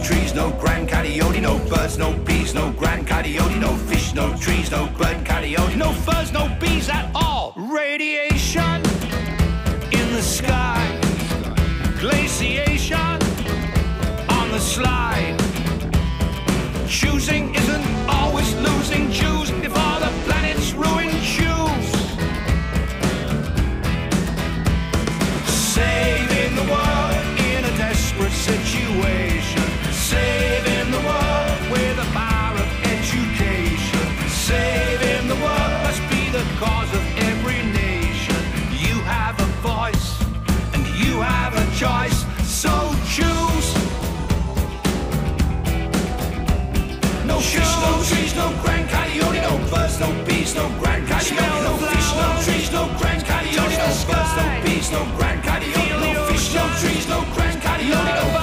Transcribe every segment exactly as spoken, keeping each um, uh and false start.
trees, no Grand Coyote, no birds, no bees, no Grand Coyote, no fish, no trees, no bird coyote, no furs, no bees at all. Radiation in the sky, glaciation on the slide. Choosing isn't always losing. Choose before the planet's ruined. Choose. Saving the world in a desperate situation. Saving the world with the power of education. Saving the world must be the cause of every nation. You have a voice and you have a choice, so choose. No fish, no trees, no Grand Coyote, no birds, no bees, no Grand Coyote, no fish, no trees, no Grand Coyote, no birds, no bees, no Grand Coyote, no fish, no trees, no Grand Coyote, no.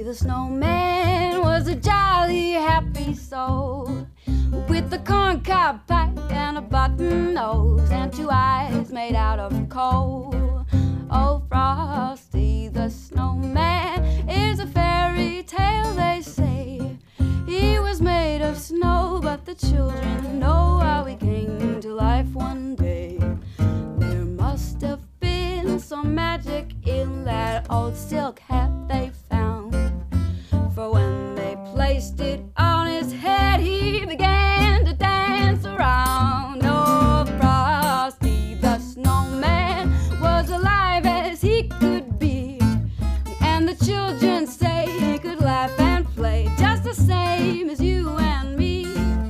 the snowman was a jolly happy soul with a corncob pipe and a button nose and two eyes made out of coal. Oh, Frosty the snowman is a fairy tale, they say. He was made of snow, but the children know how he came to life one day. There must have been some magic in that old silk hat they found, for when they placed it on his head, he began to dance around. Oh, Frosty the snowman was alive as he could be, and the children say he could laugh and play just the same as you and me.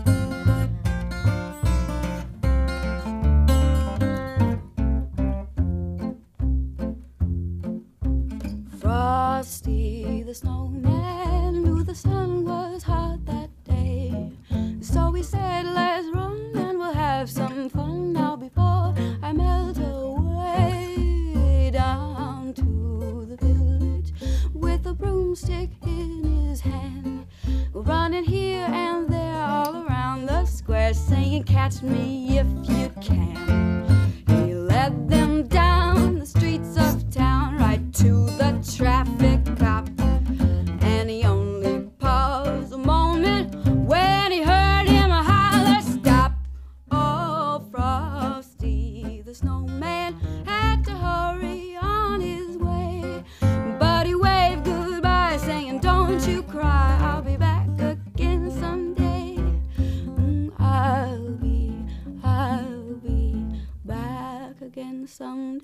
Frosty the snowman knew the sun was hot that day, so he said, let's run and we'll have some fun now before I melt away. Down to the village with a broomstick in his hand, running here and there all around the square, saying, catch me if you can. He led them down the streets of town right to the traffic cop, and he only paused a moment when he heard him holler, stop. Oh, Frosty the snowman had to hurry on his way, but he waved goodbye saying, don't you cry, I'll be back again someday. Mm, I'll be, I'll be back again someday.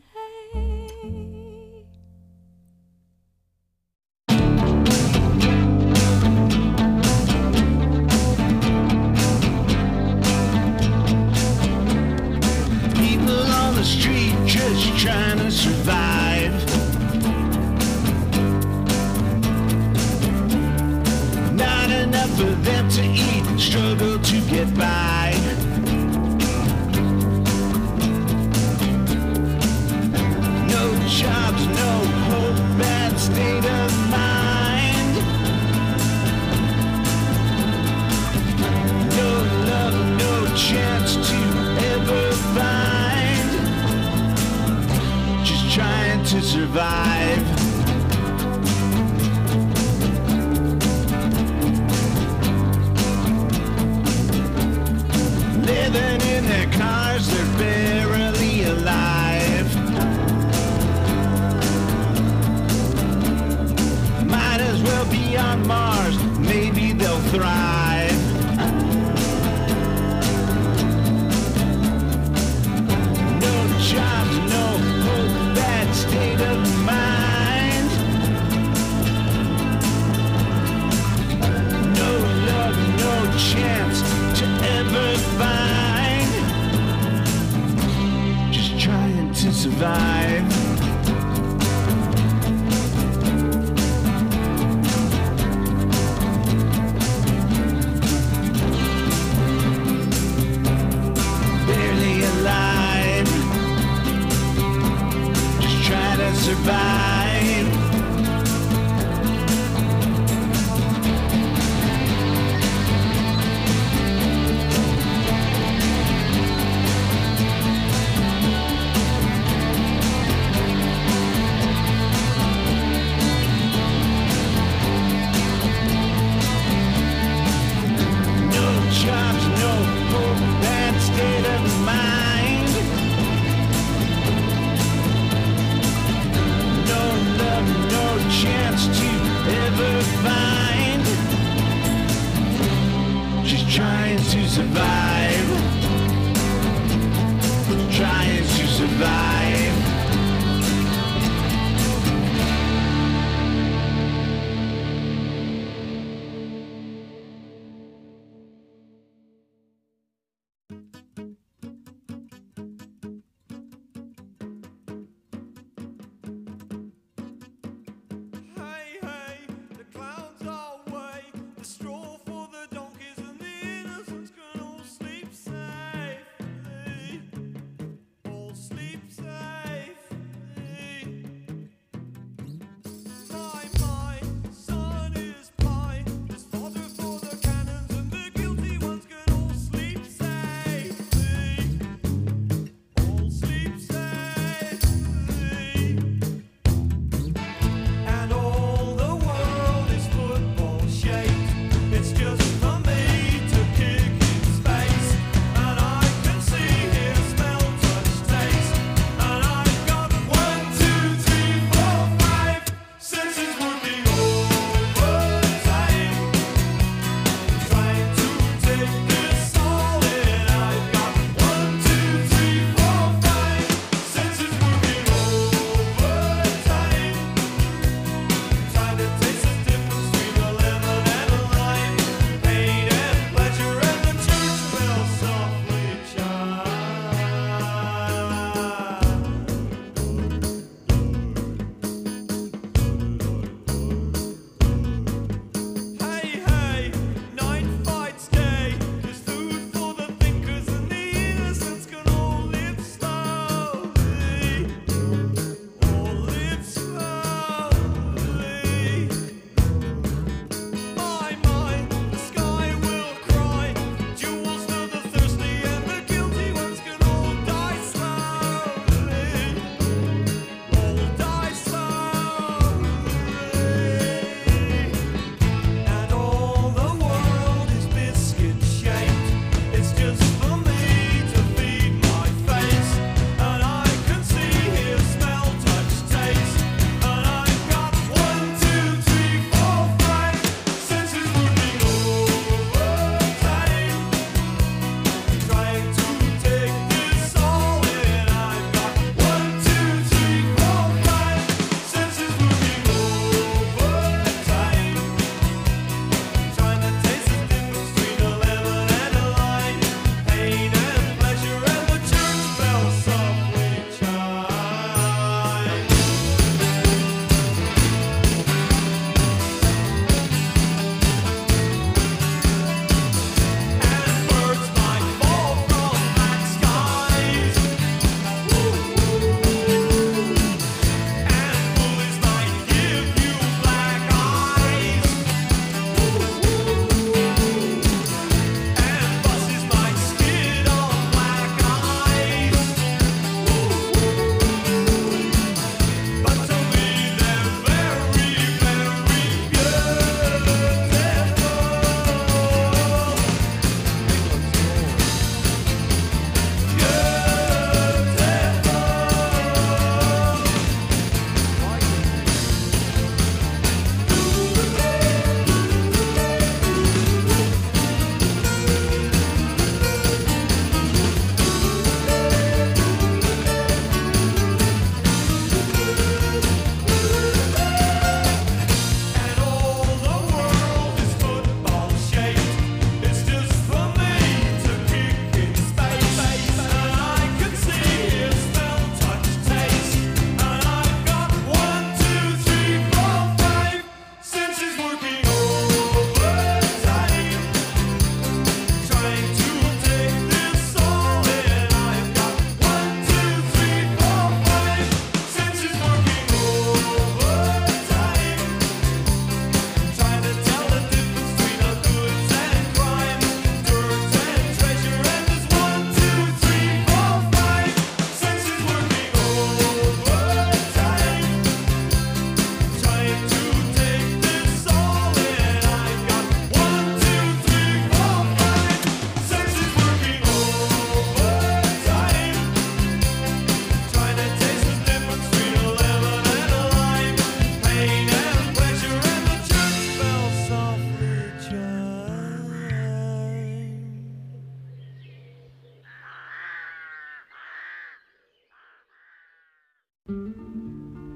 People on the street just trying to survive. Not enough for them to eat, struggle to get by. No jobs, no hope, bad state of mind. No love, no chance to ever find. Just trying to survive. Living in their cars, they're barely alive. Might as well be on Mars, maybe they'll thrive. No jobs, no hope, bad state of mind. No love, no chance to ever find. Just trying to survive. Barely alive. Just trying to survive. Jobs, no hope, bad state of mind. No love, no chance to ever find. Just trying to survive. Trying to survive. Sleep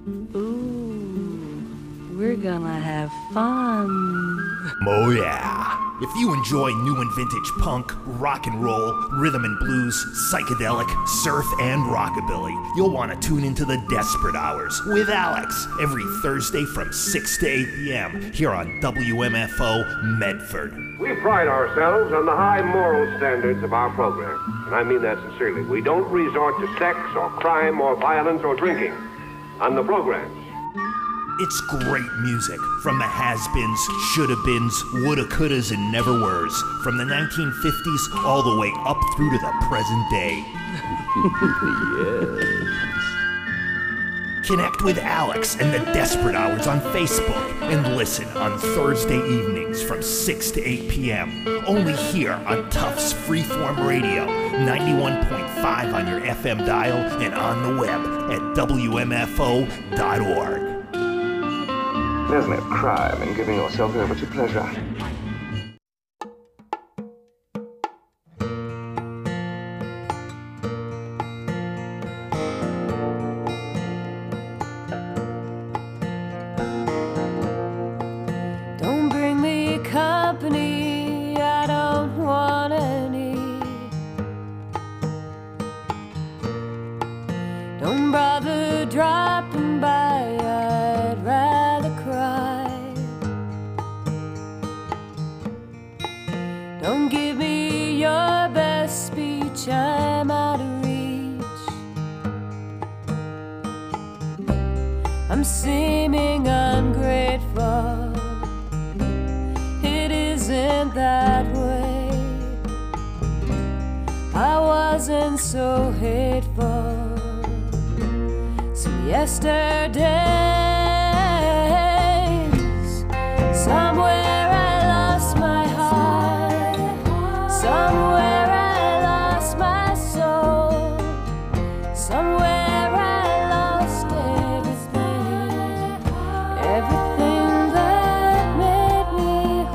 Ooh, we're gonna have fun. Oh yeah. If you enjoy new and vintage punk, rock and roll, rhythm and blues, psychedelic, surf, and rockabilly, you'll want to tune into the Desperate Hours with Alex every Thursday from six to eight p.m. here on W M F O Medford. We pride ourselves on the high moral standards of our program, and I mean that sincerely. We don't resort to sex or crime or violence or drinking on the programs. It's great music from the has-beens, shoulda-beens, woulda-couldas, and never-weres, from the nineteen fifties all the way up through to the present day. Yes. Connect with Alex and the Desperate Hours on Facebook and listen on Thursday evenings from six to eight p.m. only here on Tufts Freeform Radio, ninety-one point five on your F M dial and on the web at W M F O dot org. There's no crime in giving yourself over to pleasure. Don't bring me company, I don't want any. Don't bother dropping by, I'd rather cry. Don't give me your best speech, I'm out of reach. I'm seeming ungrateful, it isn't that way. I wasn't so hateful some yesterdays. Somewhere I lost my heart, somewhere I lost my soul, somewhere I lost everything, everything that made me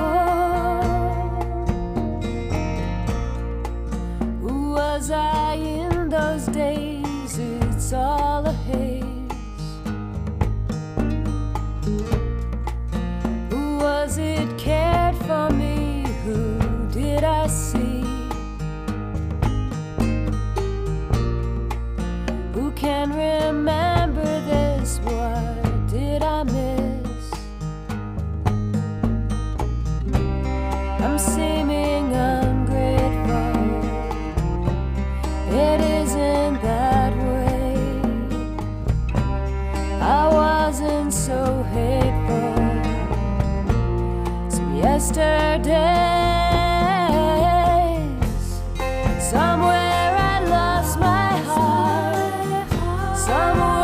whole. Who was I in those days? It's all a haze. Who was it cared for me? Who did I see? Who can remember this? What did I miss? I'm seeming ungrateful, it isn't that way. I wasn't so hateful some yesterdays. Somewhere I lost my heart, somewhere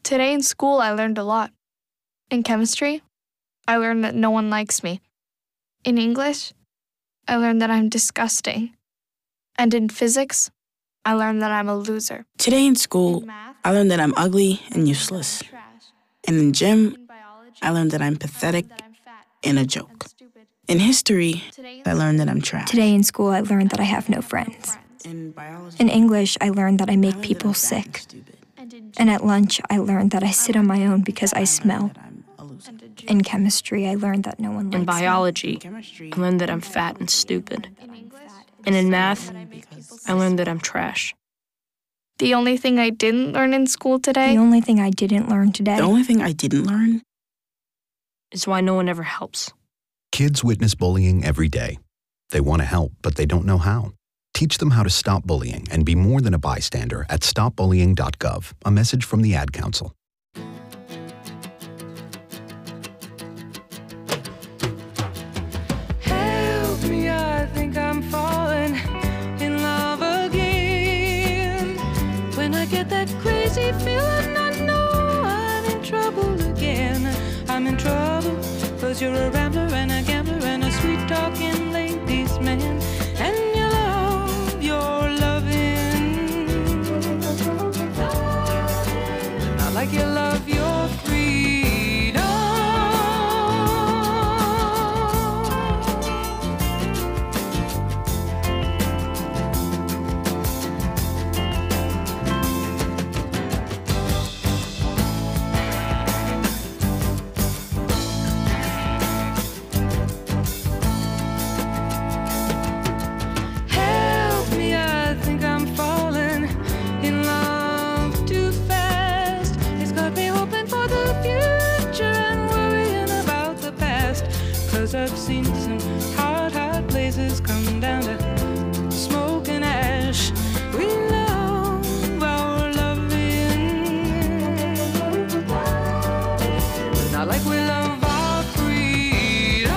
Today in school, I learned a lot. In chemistry, I learned that no one likes me. In English, I learned that I'm disgusting. And in physics, I learned that I'm a loser. Today in school, I learned that I'm ugly and useless. And in gym, I learned that I'm pathetic and a joke. In history, I learned that I'm trash. Today in school, I learned that I have no friends. In English, I learned that I make people sick. And at lunch, I learned that I sit on my own because I smell. In chemistry, I learned that no one likes me. In biology, I learned that I'm fat and stupid. And in math, I learned that I'm trash. The only thing I didn't learn in school today... The only thing I didn't learn today... The only thing I didn't learn... is why no one ever helps. Kids witness bullying every day. They want to help, but they don't know how. Teach them how to stop bullying and be more than a bystander at stop bullying dot gov, a message from the Ad Council. Help me, I think I'm falling in love again. When I get that crazy feeling, I know I'm in trouble again. I'm in trouble, cause you're a rambler and a gambler and a sweet-talking ladies' man. And you love your loving, not like you love your freedom. Help me, I think I'm falling in love too fast. It's got me hoping for the future and worrying about the past. Cause I've seen some hot, hot places come down to smoke and ash. We love our loving, not like we love our freedom.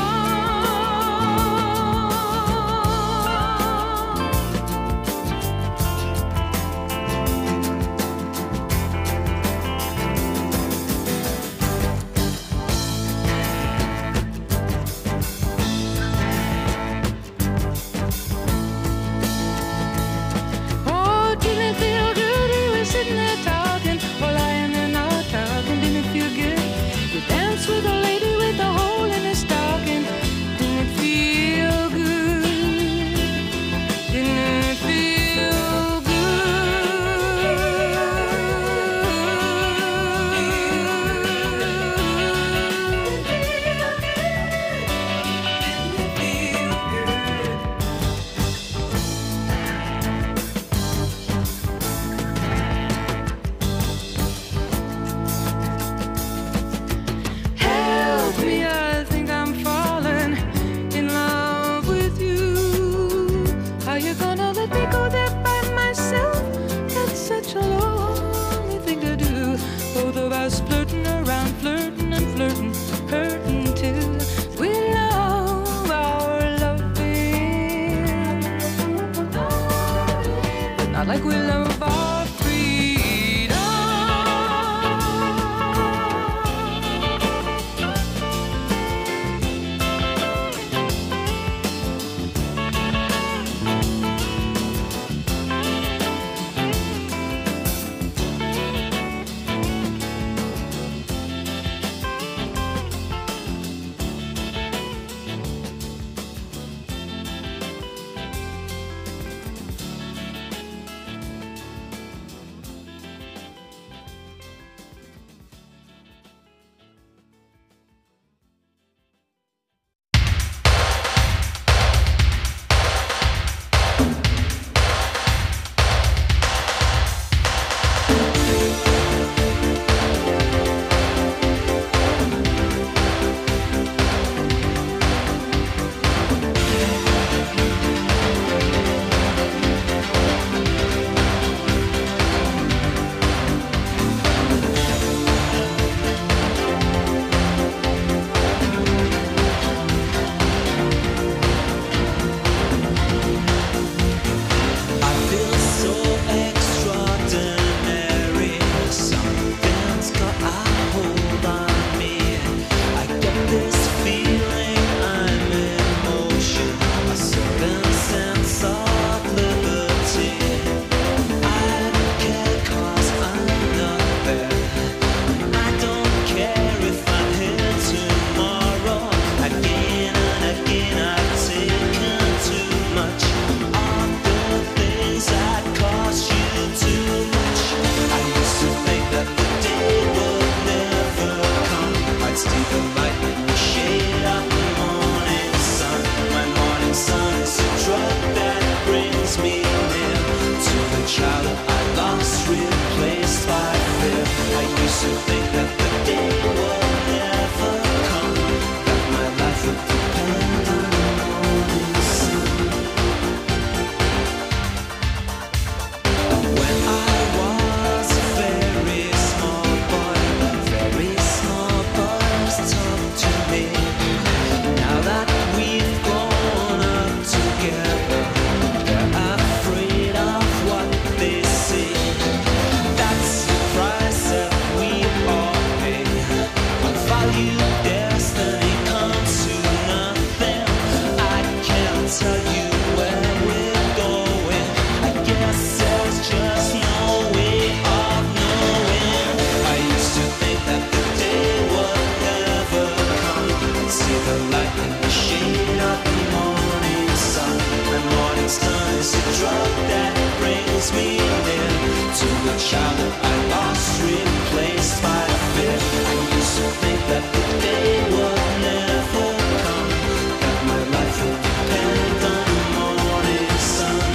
drug that brings me near to the child that I lost, replaced by fear. I used to think that the day would never come, that my life would depend on the morning sun.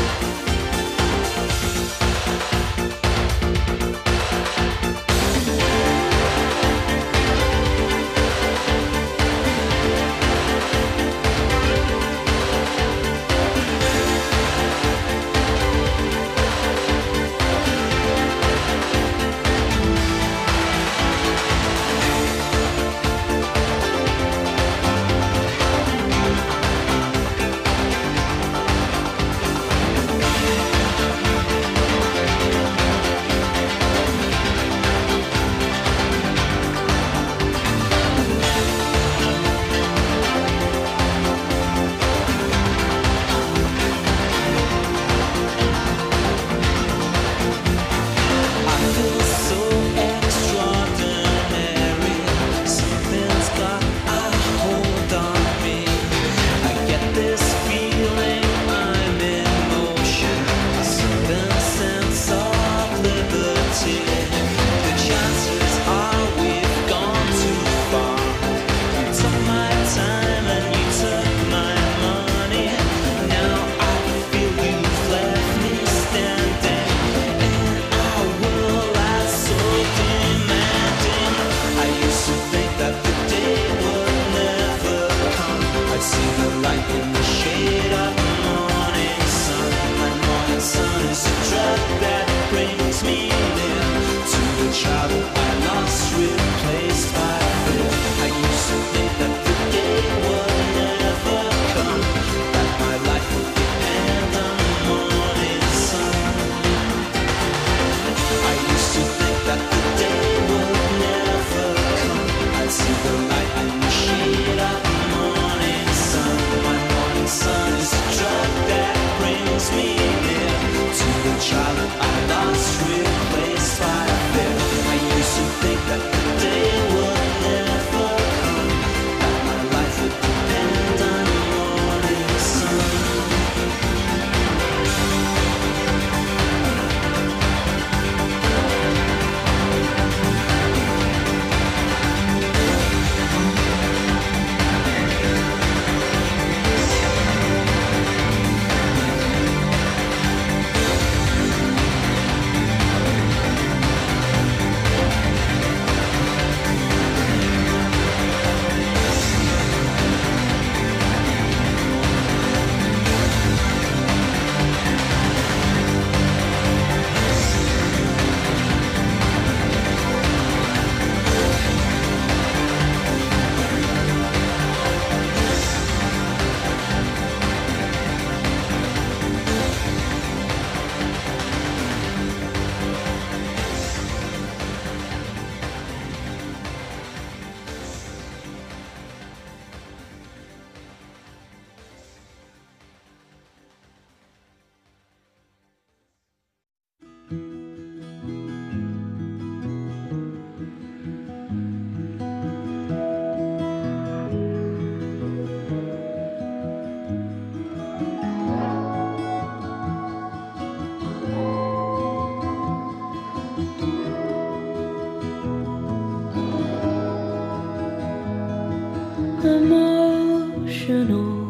Emotional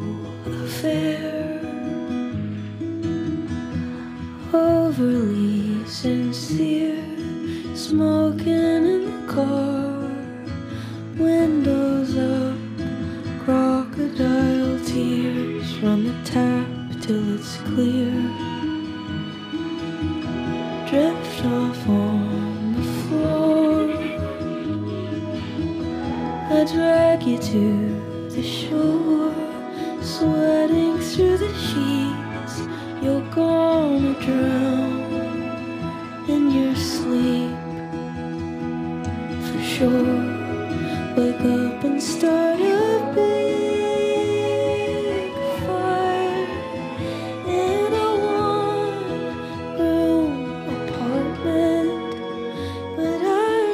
affair, overly sincere, smoking in the car, windows up, crocodile tears, run the tap till it's clear, drift off on the floor, I drag you to the shore, sweating through the sheets, you're gonna drown in your sleep, for sure. Wake up and start a big fire in a one-room apartment, but I'm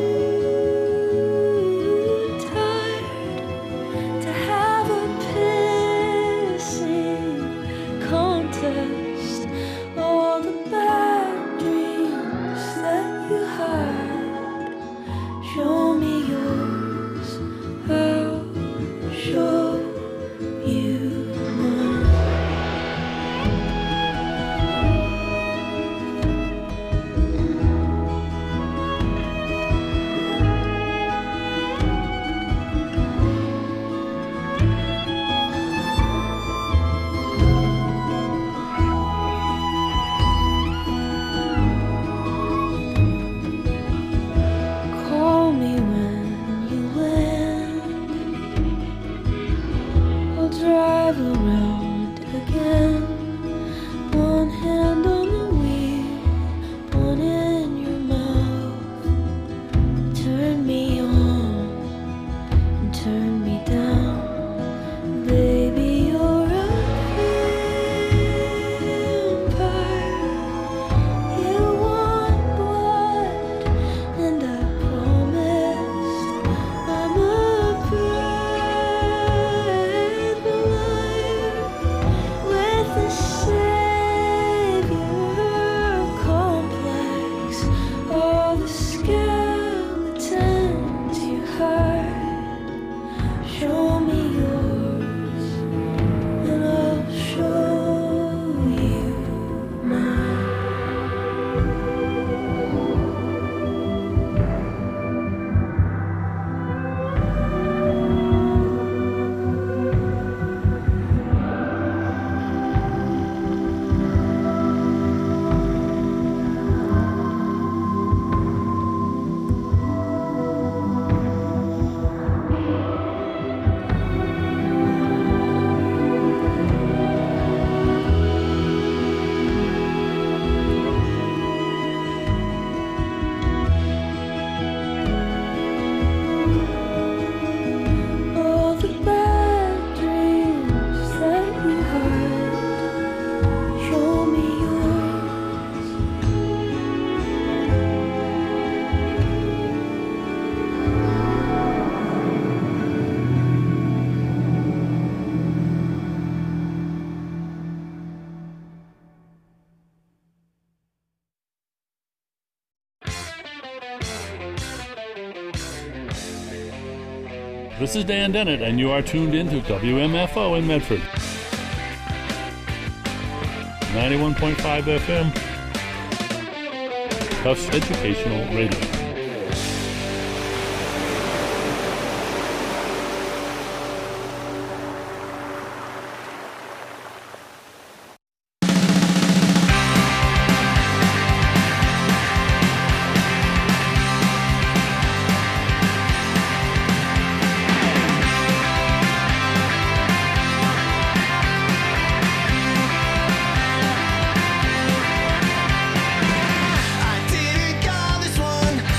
too tired to have a pissing contest. This is Dan Dennett, and you are tuned in to W M F O in Medford. ninety-one point five F M, Tufts Educational Radio. I didn't call this one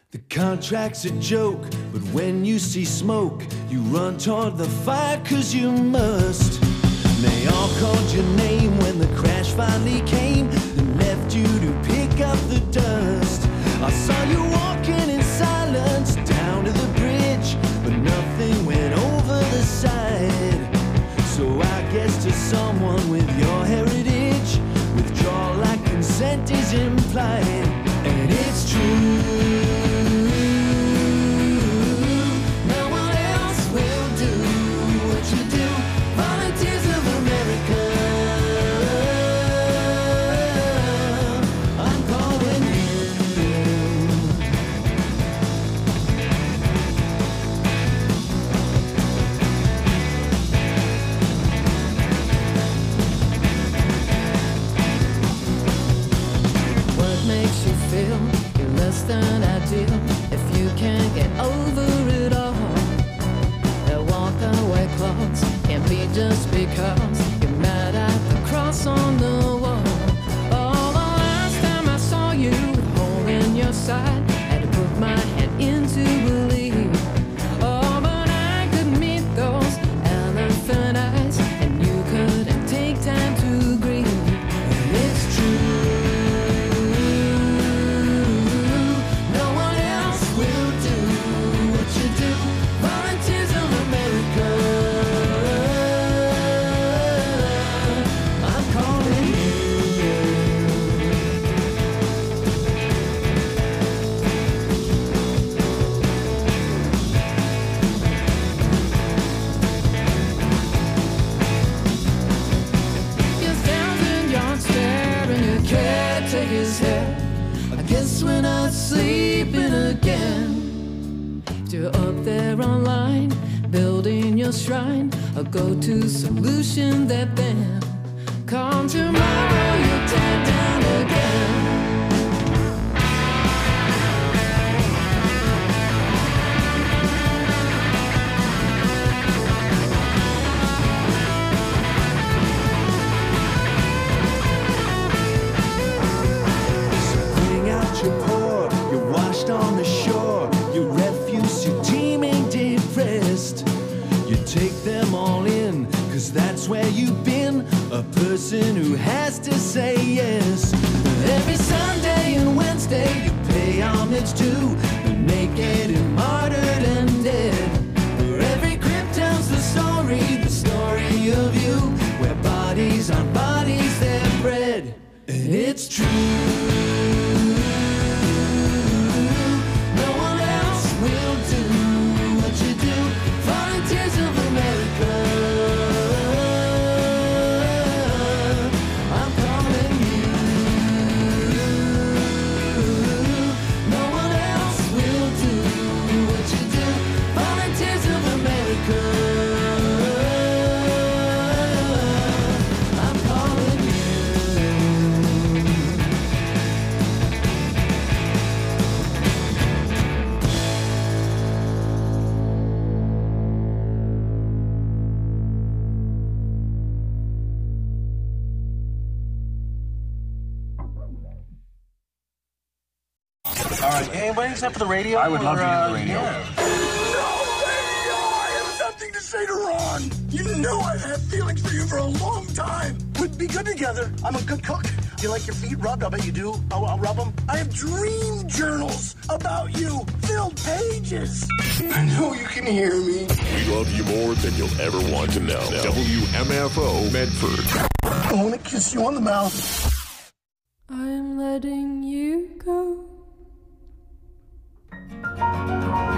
The contract's a joke, but when you see smoke, you run toward the fire cause you must. And they all called your name when the crash finally came and left you to pick up the dust. I saw you walking in silence down to the bridge, but nothing went over the side. So I guess to someone with your heritage, withdrawal like consent is implied. And it's true, no one else will do what you do. Volunteers of America, I'm calling you. What makes you feel you're less than ideal if you can't get over it all? That walk away clause can't be just because you're mad at the cross on the wall. Oh, the last time I saw you with a hole in your side, had to put my head in to believe. Oh, but I could meet those elephant eyes, and you couldn't take time to grieve. And it's true, no one else will do what you do. Volunteers of America, I'm calling you. Your thousand yard stare and your cat take his head. I guess we're not sleeping again. If you're up there online, building your shrine, a go-to solution that then come tomorrow you'll tear down again. Bring out your pour, you're washed on the shore, your refuse, your teeming depressed. You take them all in, cause that's where you've been, a person who has to say yes. Every Sunday and Wednesday you pay homage to the naked and martyred and dead. For every crypt tells the story, the story of you, where bodies on bodies they're bred. And it's true, no one else will do what you do. Volunteers of America, I'm calling you. No one else will do what you do. Volunteers of America, I'm calling you. All right, anybody except for the radio? I would love or, to hear uh, the radio. yeah. I have something to say to Ron. You know I've had feelings for you for a long time. We'd be good together. I'm a good cook. Do you like your feet rubbed? I bet you do. I'll, I'll rub them. I have dream journals about you, filled pages. I know you can hear me. We love you more than you'll ever want to know. W M F O Medford. I want to kiss you on the mouth. I'm letting you go.